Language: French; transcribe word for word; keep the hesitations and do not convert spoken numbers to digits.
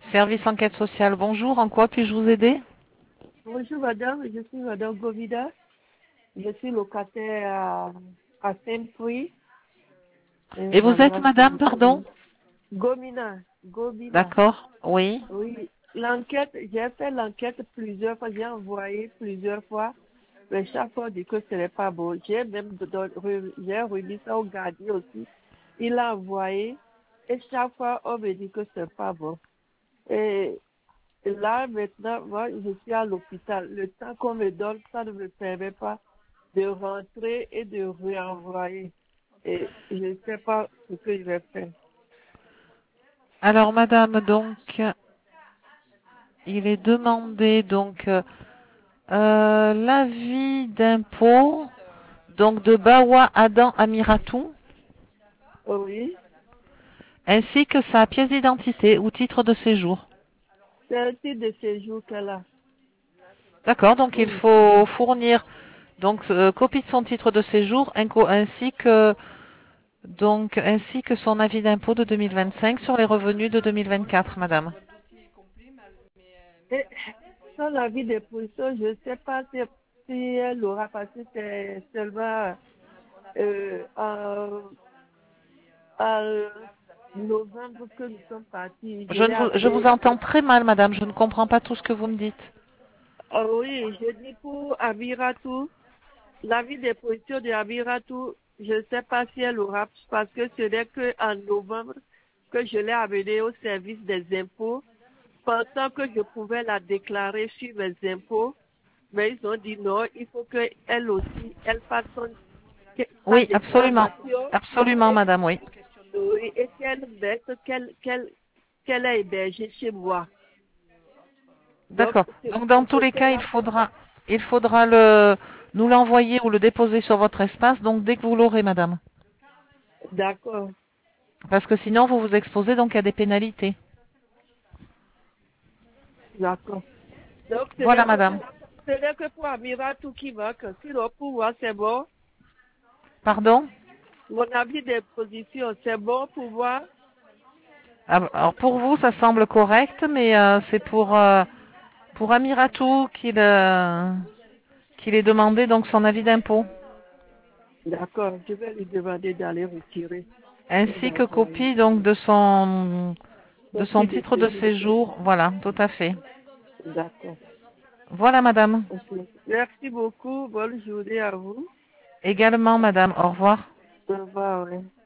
Service enquête sociale, bonjour. En quoi puis-je vous aider? Bonjour madame, je suis madame Govida. Je suis locataire à, à Saint-Prix. Et Et vous êtes voilà, madame, pardon? Gomina, Gomina. D'accord, oui. Oui, l'enquête, j'ai fait l'enquête plusieurs fois, j'ai envoyé plusieurs fois, mais chaque fois on dit que ce n'est pas bon. J'ai même don- re- j'ai remis ça au gardien aussi. Il a envoyé et chaque fois on me dit que ce n'est pas bon. Et là maintenant, moi je suis à l'hôpital. Le temps qu'on me donne, ça ne me permet pas de rentrer et de réenvoyer. Et je ne sais pas ce que je vais faire. Alors madame, donc, il est demandé donc euh, euh, l'avis d'impôt donc de Bawa Adam Amiratou, Oh oui, ainsi que sa pièce d'identité ou titre de séjour. c'est un titre de séjour qu'elle a. D'accord, donc il Oui. faut fournir donc euh, copie de son titre de séjour inco- ainsi que donc ainsi que son avis d'impôt de deux mille vingt-cinq sur les revenus de deux mille vingt-quatre, madame. Et sans l'avis des positions, je ne sais pas si, si elle aura passé c'est seulement euh, en, en novembre que nous sommes partis. Je Je l'ai ne vous, je vous appelé. entends très mal, madame. Je ne comprends pas tout ce que vous me dites. Ah oui, je dis pour Abiratou, l'avis des positions de Abiratou, je ne sais pas si elle aura, parce que ce n'est qu'en novembre que je l'ai amené au service des impôts, pensant que je pouvais la déclarer sur mes impôts. Mais ils ont dit non, il faut qu'elle aussi, elle fasse son, que- sa Oui, absolument. déclaration Absolument, et, madame, oui. oui, et qu'elle mette qu'elle qu'elle qu'elle est hébergée chez moi. Donc, D'accord. c'est Donc, dans tous c'est les cas, il cela que... faudra, il faudra le, nous l'envoyer ou le déposer sur votre espace, donc dès que vous l'aurez, madame. D'accord, Parce que sinon, vous vous exposez donc à des pénalités. d'accord. Donc, ce Voilà, n'est que madame. pour, ce n'est que pour Amira tout qui manque. Sinon, pour moi, c'est bon. Pardon? Mon avis de position, c'est bon pour moi. Ah, alors, pour vous, ça semble correct, mais euh, c'est pour, euh, pour Amiratou qu'il euh, qu'il est demandé donc son avis d'impôt, D'accord, je vais lui demander d'aller retirer et ainsi que d'envoyer. copie donc de son de Son son titre de titre de séjour. séjour. Voilà, tout à fait. D'accord. Voilà, madame. Ok. Merci beaucoup. Bonne journée à vous. Également, madame. Au revoir. Au revoir. Ouais.